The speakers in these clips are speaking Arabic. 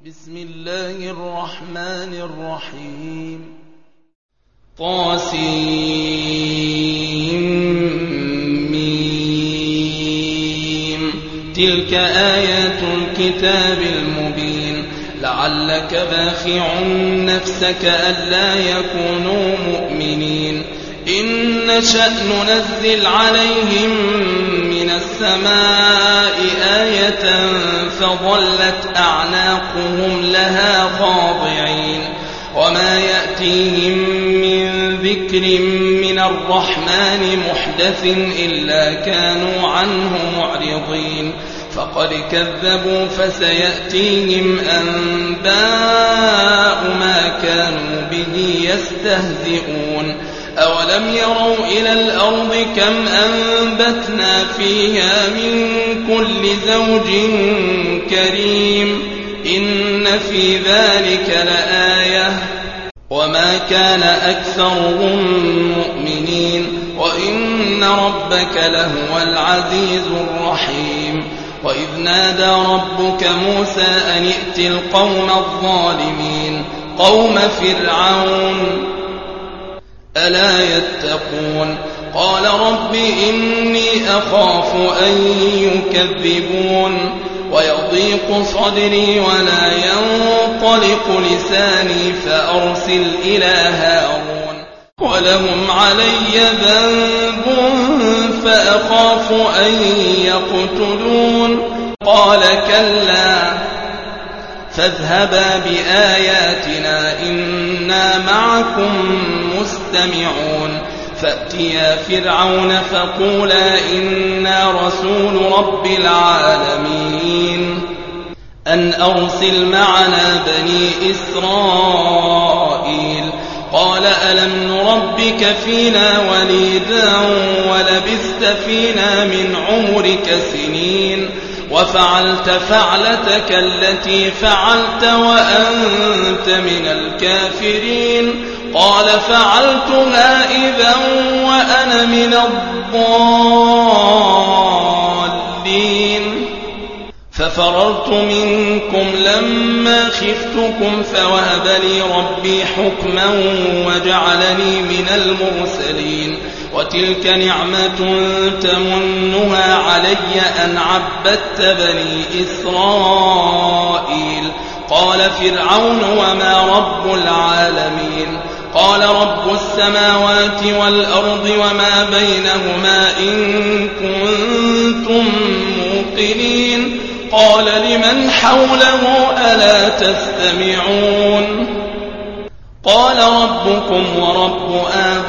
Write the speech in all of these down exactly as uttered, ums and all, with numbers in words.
بسم الله الرحمن الرحيم طاسيم تلك آيات الكتاب المبين لعلك باخع نفسك ألا يكونوا مؤمنين إن نشأ ننزل عليهم من السماء آية فظلت أعناقهم لها خاضعين وما يأتيهم من ذكر من الرحمن محدث إلا كانوا عنه معرضين فقد كذبوا فسيأتيهم أنباء ما كانوا به يستهزئون أولم يروا إلى الأرض كم أنبتنا فيها من كل زوج كريم إن في ذلك لآية وما كان أكثرهم مؤمنين وإن ربك لهو العزيز الرحيم وإذ نادى ربك موسى أن ائت القوم الظالمين قوم فرعون ألا يتقون قال رب إني أخاف أن يكذبون ويضيق صدري ولا ينطلق لساني فأرسل إلى هارون ولهم علي ذنب فأخاف أن يقتلون قال كلا فاذهبا بآياتنا إنا معكم مستمعون فأتيا فرعون فقولا إنا رسول رب العالمين أن أرسل معنا بني إسرائيل قال ألم نربك فينا وليدا ولبثت فينا من عمرك سنين وفعلت فعلتك التي فعلت وأنت من الكافرين قال فعلتها إذا وأنا من الضالين ففررت منكم لما خفتكم فوهب لي ربي حكما وجعلني من المرسلين وتلك نعمة تمنها علي أن عبدت بني إسرائيل قال فرعون وما رب العالمين قال رب السماوات والأرض وما بينهما إن كنتم موقنين قال لمن حوله ألا تستمعون قال ربكم ورب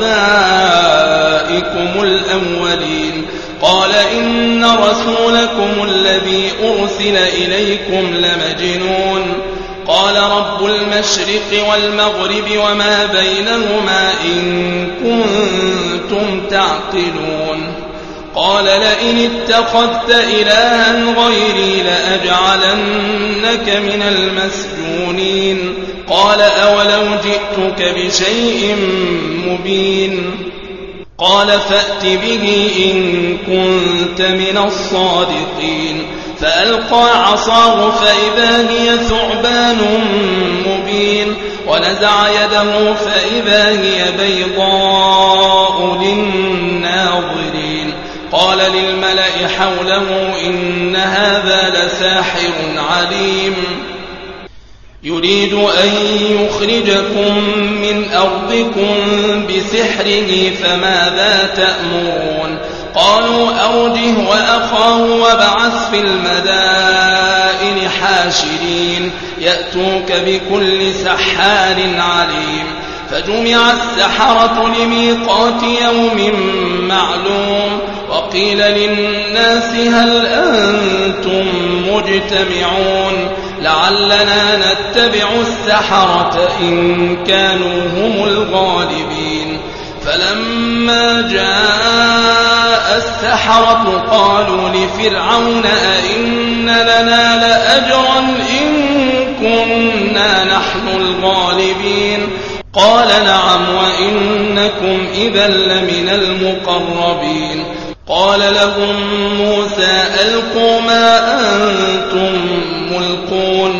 آبائكم الأولين قال إن رسولكم الذي أرسل إليكم لمجنون قال رب المشرق والمغرب وما بينهما إن كنتم تعقلون قال لئن اتخذت إلها غيري لأجعلنك من المسجونين قال أولو جئتك بشيء مبين قال فأت به إن كنت من الصادقين فألقى عصاه فإذا هي ثعبان مبين ونزع يده فإذا هي بيضاء للناظرين قال للملأ حوله إن هذا لساحر عليم يريد أن يخرجكم من أرضكم بسحره فماذا تأمرون قالوا أرجه وأخاه وابعث في المدائن حاشرين يأتوك بكل سحار عليم فجمع السحرة لميقات يوم معلوم وقيل للناس هل أنتم مجتمعون لعلنا نتبع السحرة إن كانوا هم الغالبين فلما جاء السحرة قالوا لفرعون أئن لنا لأجرا إن كنا نحن الغالبين قال نعم وإنكم إذا لمن المقربين قال لهم موسى ألقوا ما أنتم ملقون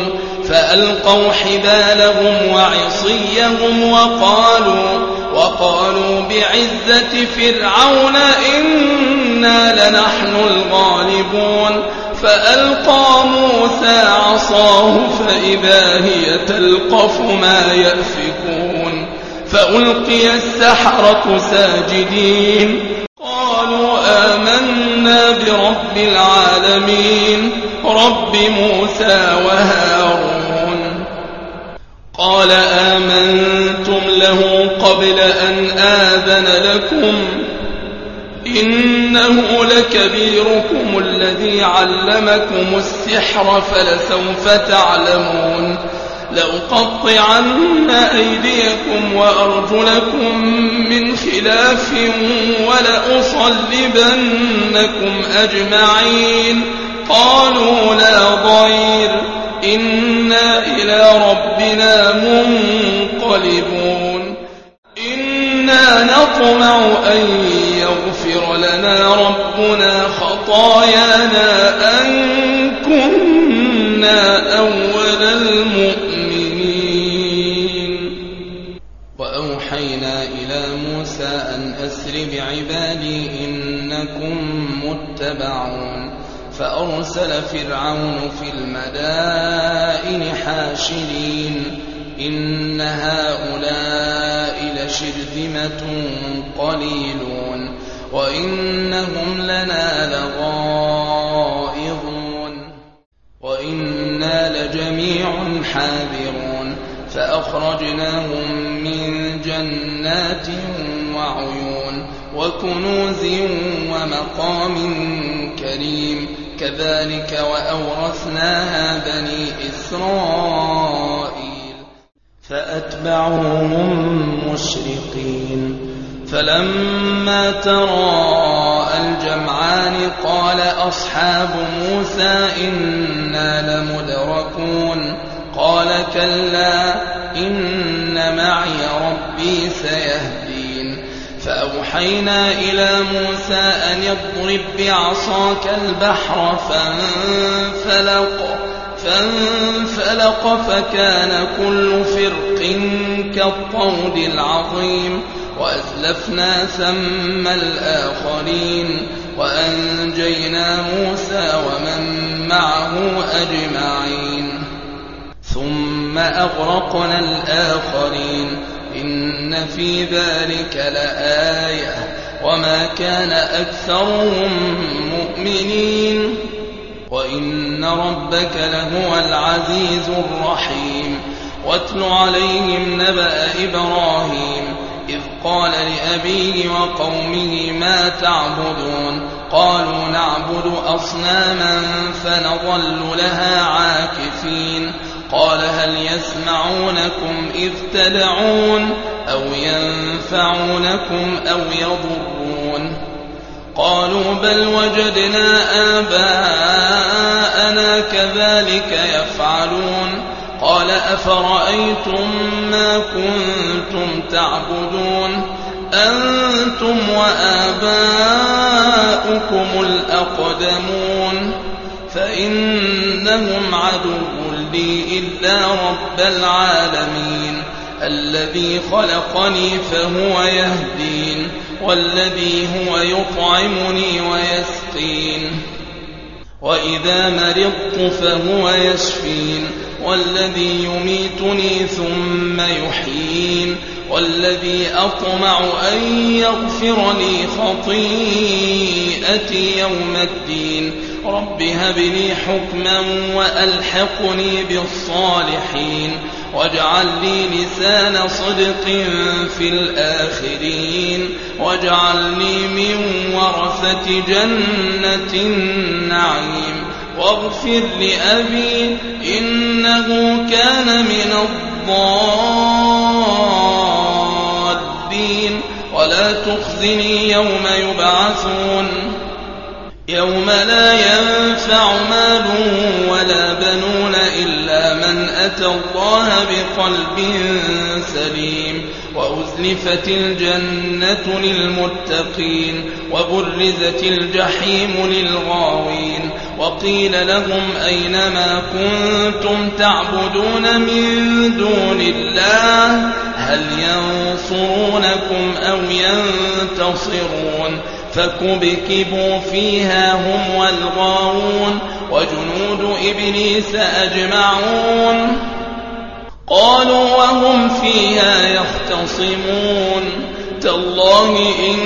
فألقوا حبالهم وعصيهم وقالوا, وقالوا بعزة فرعون إنا لنحن الغالبون فألقى موسى عصاه فإذا هي تلقف ما يأفكون فألقي السحرة ساجدين قالوا آمنا برب العالمين رب موسى وهارون قال آمنتم له قبل أن آذن لكم إنه لكبيركم الذي علمكم السحر فلسوف تعلمون لأقطعن أيديكم وأرجلكم من خلاف ولأصلبنكم أجمعين قالوا لا ضير إنا إلى ربنا منقلبون إنا نطمع أن يغفر لنا ربنا خطايانا أن كنا أول المؤمنين وأوحينا إلى موسى أن أسر بعبادي إنكم متبعون فأرسل فرعون في المدائن حاشرين إن هؤلاء لشرذمة قليلون وإنهم لنا لغائظون وإنا لجميع حاذرون فأخرجناهم من جنات وعيون وكنوز ومقام كريم كذلك وأورثناها بني إسرائيل فأتبعوهم مشرقين فلما تراءى الجمعان قال أصحاب موسى إنا لمدركون قال كلا إن معي ربي سيهدين فأوحينا إلى موسى أن يضرب بعصاك البحر فانفلق فانفلق فكان كل فرق كالطود العظيم وأزلفنا ثم الآخرين وأنجينا موسى ومن معه أجمعين ثم أغرقنا الآخرين إن في ذلك لآية وما كان أكثرهم مؤمنين وإن ربك لهو العزيز الرحيم واتل عليهم نبأ إبراهيم إذ قال لأبيه وقومه ما تعبدون قالوا نعبد أصناما فنظل لها عاكفين قال هل يسمعونكم إذ تدعون أو ينفعونكم أو يضرون قالوا بل وجدنا آباءنا كذلك يفعلون قال أفرأيتم ما كنتم تعبدون أنتم وآباؤكم الأقدمون فإنهم عدو لي إلا رب العالمين الذي خلقني فهو يهدين والذي هو يطعمني ويسقين وإذا مرضت فهو يشفين والذي يميتني ثم يحيين والذي أطمع أن يغفر لي خطيئتي يوم الدين رب هب لي حكما وألحقني بالصالحين واجعل لي لسان صدق في الآخرين واجعلني من ورثة جنة النعيم واغفر لأبي إنه كان من الضالين ولا تخزني يوم يبعثون يوم لا ينفع مال ولا بنون إلا من أتى الله بقلب سليم وأزلفت الجنة للمتقين وبرزت الجحيم للغاوين وقيل لهم أين ما كنتم تعبدون من دون الله هل ينصرونكم أو ينتصرون فكبكبوا فيها هم والغاوون وجنود إبليس أجمعون قالوا وهم فيها يختصمون تالله إن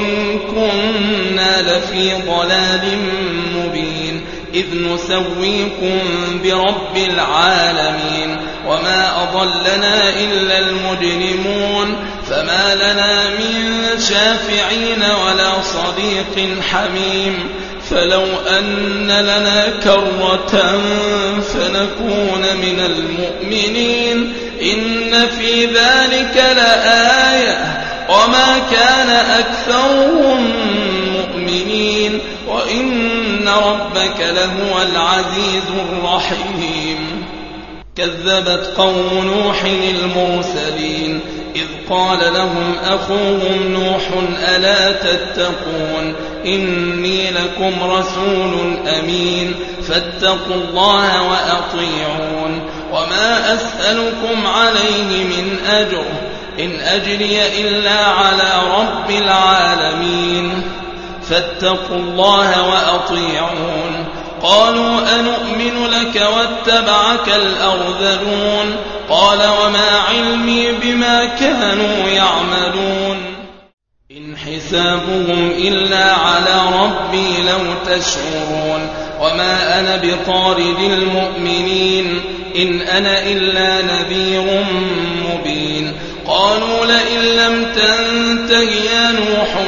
كنا لفي ضلال مبين إذ نسويكم برب العالمين وما أضلنا إلا المجرمون فما لنا من شافعين ولا صديق حميم فلو أن لنا كرة فنكون من المؤمنين إن في ذلك لآية وما كان أكثرهم مؤمنين وإن ربك لهو العزيز الرحيم كذبت قوم نوح المرسلين إذ قال لهم أخوهم نوح ألا تتقون إني لكم رسول أمين فاتقوا الله وأطيعون وما أسألكم عليه من أجر إن أجري إلا على رب العالمين فاتقوا الله وأطيعون قالوا أنؤمن لك واتبعك الأرذلون قال وما علمي بما كانوا يعملون إن حسابهم إلا على ربي لو تشعرون وما أنا بطارد المؤمنين إن أنا إلا نذير مبين قالوا لئن لم تنته يا نوح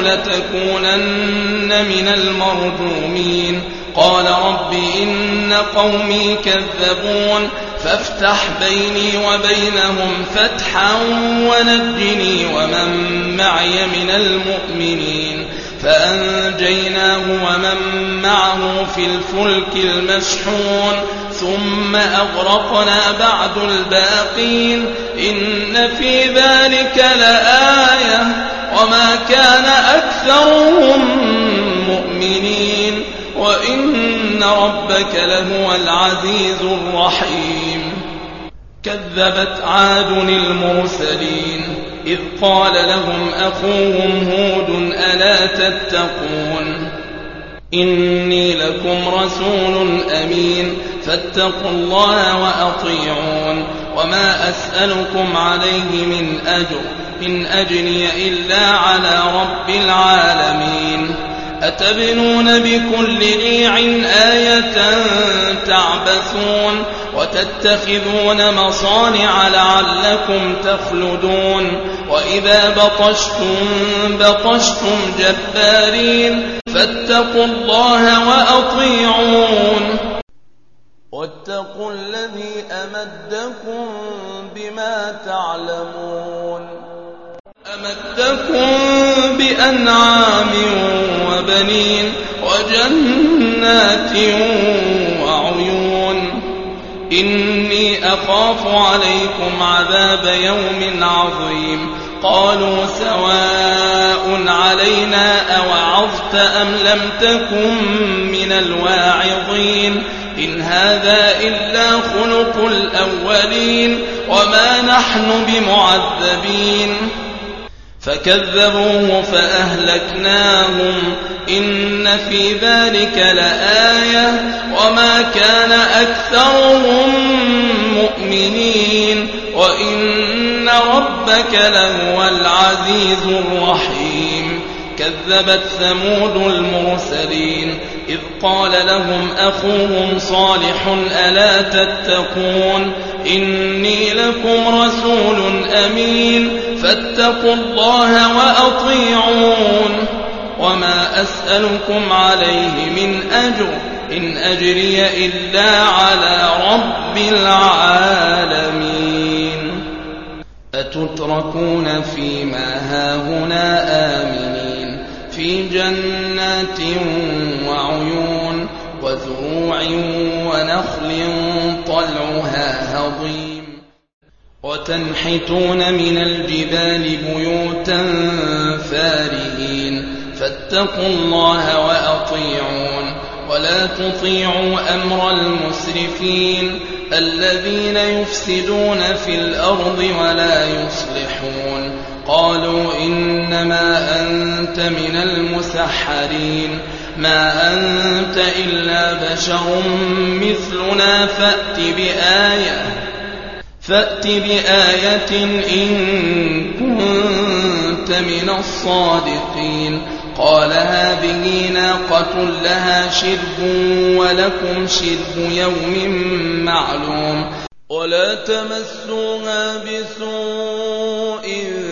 لتكونن من المرجومين قال رب إن قومي كذبون فافتح بيني وبينهم فتحا ونجني ومن معي من المؤمنين فأنجيناه ومن معه في الفلك المشحون ثم أغرقنا بعد الباقين إن في ذلك لآية وما كان أكثرهم مؤمنين وإن ربك لهو العزيز الرحيم كذبت عاد المرسلين إذ قال لهم أخوهم هود ألا تتقون إني لكم رسول أمين فاتقوا الله وأطيعون وما أسألكم عليه من أجر إن أجري إلا على رب العالمين أتبنون بكل ريع آية تعبثون وتتخذون مصانع لعلكم تخلدون وإذا بطشتم بطشتم جبارين فاتقوا الله وأطيعون واتقوا الذي أمدكم بما تعلمون أمدكم بأنعام وبنين وجنات وعيون إني أخاف عليكم عذاب يوم عظيم قالوا سواء علينا أوعظت أم لم تكن من الواعظين إن هذا إلا خلق الأولين وما نحن بمعذبين فكذبوه فأهلكناهم إن في ذلك لآية وما كان أكثرهم مؤمنين وإن ربك لهو العزيز الرحيم كذبت ثمود المرسلين إذ قال لهم أخوهم صالح ألا تتقون إني لكم رسول أمين فاتقوا الله وأطيعون وما أسألكم عليه من أجر إن أجري إلا على رب العالمين أتتركون فيما هاهنا آمنين في جنات وعيون وزروع ونخل طلعها هضيم وتنحتون من الجبال بيوتا فارهين فاتقوا الله وأطيعون ولا تطيعوا أمر المسرفين الذين يفسدون في الأرض ولا يصلحون. قالوا إنما أنت من المسحرين ما أنت إلا بشر مثلنا فأت بآية فأت بآية إن كنت من الصادقين. قال هذه ناقة لها شرب ولكم شرب يوم معلوم ولا تمسوها بسوء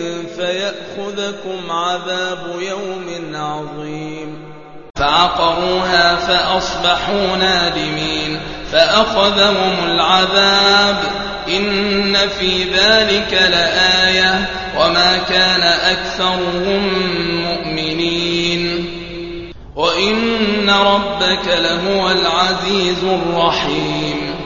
فيأخذكم عذاب يوم عظيم. فعقروها فأصبحوا نادمين فأخذهم العذاب إن في ذلك لآية وما كان أكثرهم مؤمنين وإن ربك لهو العزيز الرحيم.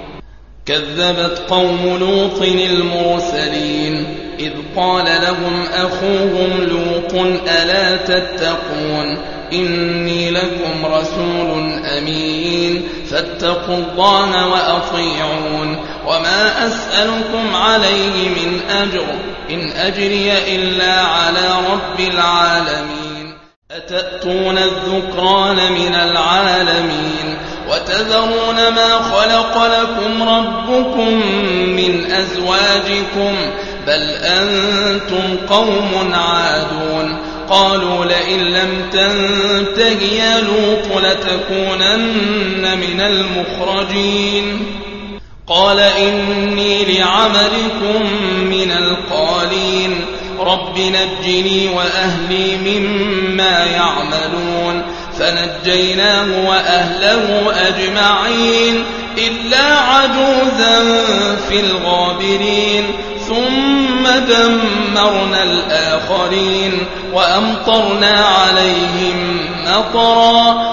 كذبت قوم لوط المرسلين إذ قال لهم أخوهم لوط ألا تتقون إني لكم رسول أمين فاتقوا الله وأطيعون وما أسألكم عليه من أجر إن أجري إلا على رب العالمين. أتأتون الذكران من العالمين وتذرون ما خلق لكم ربكم من أزواجكم بل أنتم قوم عادون. قالوا لئن لم تنته يا لوط لتكونن من المخرجين. قال إني لعملكم من القالين رب نجني وأهلي مما يعملون. فنجيناه وأهله أجمعين إلا عجوزا في الغابرين ثم دمرنا الآخرين وأمطرنا عليهم مطرا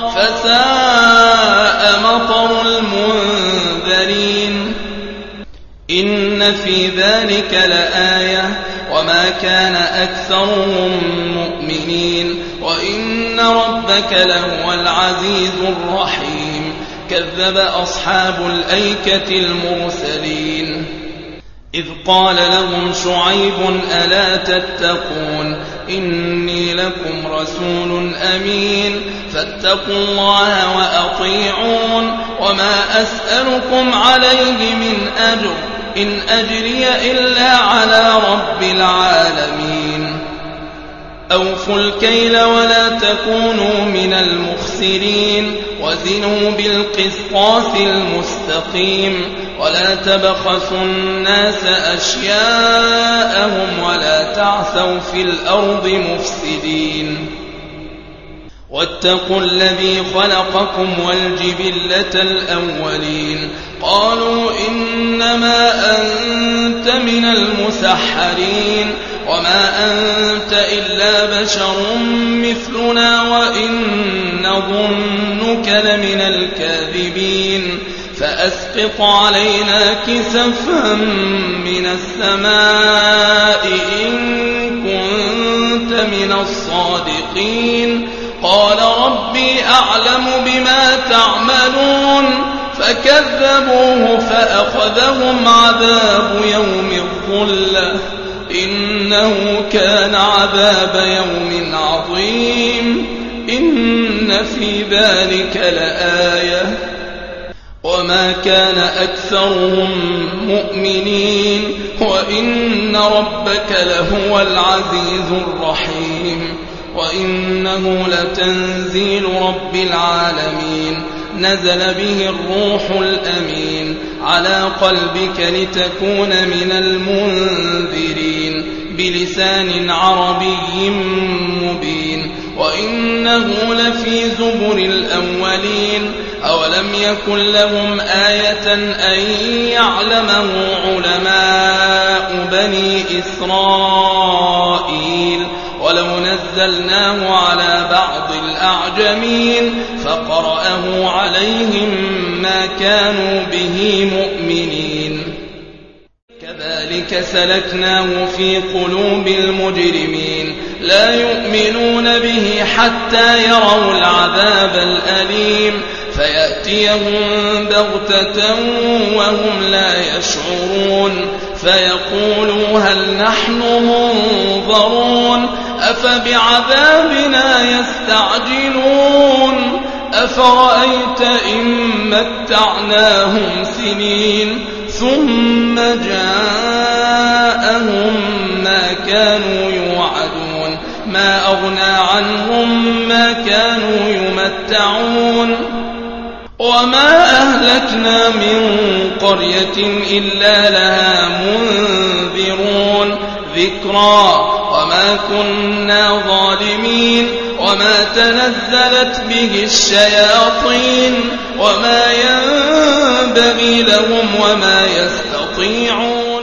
فساء مطر المنذرين. إن في ذلك لآية وما كان أكثرهم مؤمنين وإن ربك لهو العزيز الرحيم. كذب أصحاب الأيكة المرسلين إذ قال لهم شعيب ألا تتقون إني لكم رسول أمين فاتقوا الله وأطيعون وما أسألكم عليه من أجر إن أجري إلا على رب العالمين. أوفوا الكيل ولا تكونوا من المخسرين وزنوا بالقسطاس المستقيم ولا تبخسوا الناس أشياءهم ولا تعثوا في الأرض مفسدين. واتقوا الذي خلقكم والجبلة الأولين. قالوا إنما أنت من المسحرين وما أنت إلا بشر مثلنا وإن نظنك لمن الكاذبين. فأسقط علينا كسفا من السماء إن كنت من الصادقين. قال ربي أعلم بما تعملون فكذبوه فأخذهم عذاب يوم الظلة إنه كان عذاب يوم عظيم. إن في ذلك لآية وما كان أكثرهم مؤمنين وإن ربك لهو العزيز الرحيم. وإنه لتنزيل رب العالمين نزل به الروح الأمين على قلبك لتكون من المنذرين بلسان عربي مبين. وإنه لفي زبر الأولين. أولم يكن لهم آية أن يعلمه علماء بني إسرائيل ولو نزلناه على بعض الأعجمين فقرأه عليهم ما كانوا به مؤمنين. كذلك سلكناه في قلوب المجرمين لا يؤمنون به حتى يروا العذاب الأليم فيأتيهم بغتة وهم لا يشعرون فيقولوا هل نحن منظرون أفبعذابنا يستعجلون أفرأيت إن متعناهم سنين ثم جاءهم ما كانوا يوعدون ما أغنى عنهم ما كانوا يمتعون وما أهلكنا من قرية إلا لها منذرون ذكرى وما كنا ظالمين وما تنزلت به الشياطين وما ينبغي لهم وما يستطيعون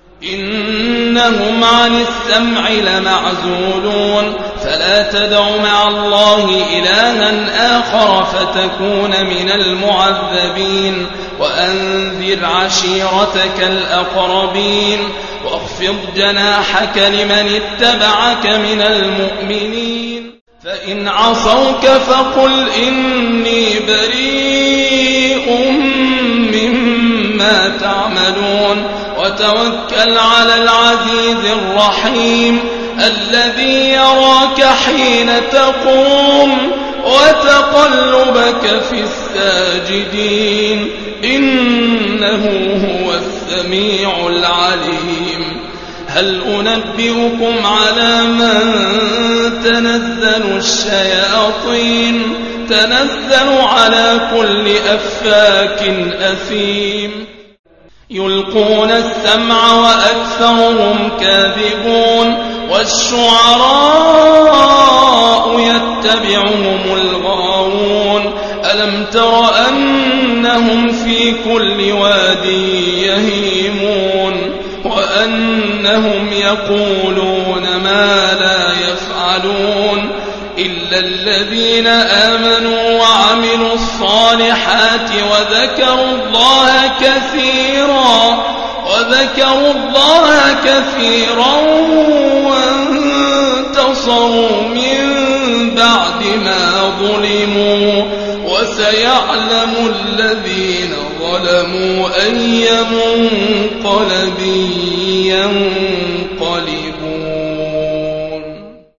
إنهم عن السمع لمعزولون فلا تدع مع الله إلها آخر فتكون من المعذبين وأنذر عشيرتك الأقربين واخفض جناحك لمن اتبعك من المؤمنين فإن عصوك فقل إني بريء مما تعملون وتوكل على العزيز الرحيم الذي يراك حين تقوم وتقلبك في الساجدين إنه هو السميع العليم هل أنبئكم على من تنزل الشياطين تنزل على كل أفاك أثيم يلقون السمع وأكثرهم كاذبون والشعراء يتبعهم الغاوون ألم تر أنهم في كل واد يهيمون وأنهم يقولون ما لا يفعلون إلا الذين آمنوا وعملوا الصالحات وذكروا الله كثيرا وذكروا الله كثيرا وانتصروا من بعد ما ظلموا وسيعلم الذين ظلموا أي منقلب